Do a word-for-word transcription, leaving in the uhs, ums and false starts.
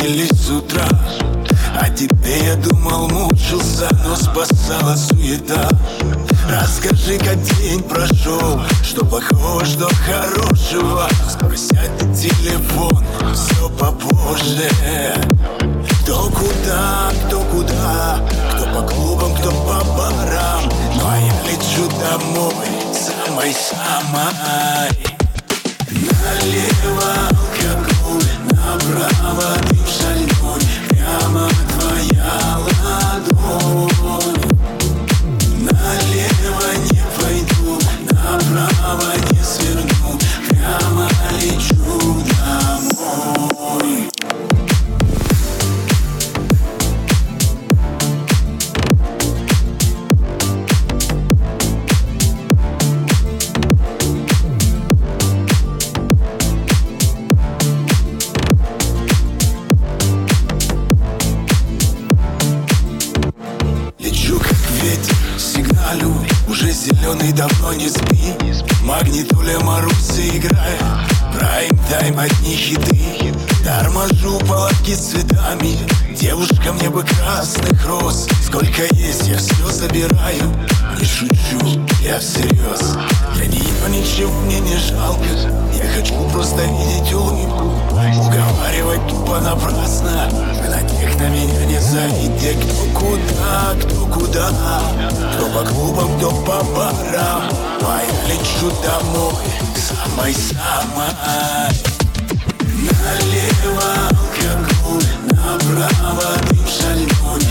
виделись с утра. О тебе я думал, мучился, но спасала суета. Расскажи, как день прошел, что плохого, что хорошего. Скоро сядет телефон, все попозже. Кто куда, кто куда, кто по клубам, кто по барам. Ну а я лечу домой, самой-самой. Налево алкоголь, направо дым шальной, прямо твоя ладонь. Налево не пойду, направо не сверну, прямо лечу домой. Сигналю, уже зеленый, давно не спи. Магнитуля Маруся играет, прайм-тайм, одни хиты. Торможу палатки с цветами, девушка, мне бы красных роз. Сколько есть, я все забираю. Не шучу, я всерьез. Для нее ничего мне не жалко. Я хочу просто видеть улыбку. Уговаривать тупо напрасно. На тех на меня не завидя. Кто куда, кто куда, кто по клубам, кто по барам. А я лечу домой, самой-самой. Налево алкоголь, направо дым шальной,